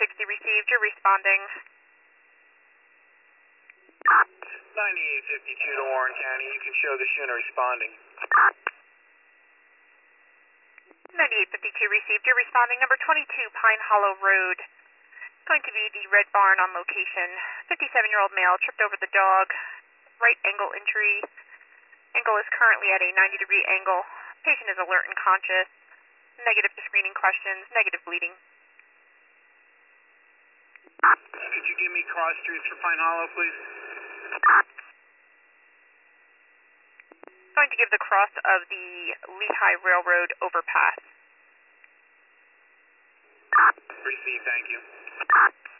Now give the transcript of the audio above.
received. You're responding. 9852 to Warren County. You can show the schooner responding. 9852 received. You're responding. Number 22 Pine Hollow Road. Going to be the Red Barn on location. 57-year-old male tripped over the dog. Right angle injury. Angle is currently at a 90-degree angle. Patient is alert and conscious. Negative to screening questions. Negative bleeding. Could you give me cross streets for Pine Hollow, please? Going to give the cross of the Lehigh Railroad overpass. Receive, thank you.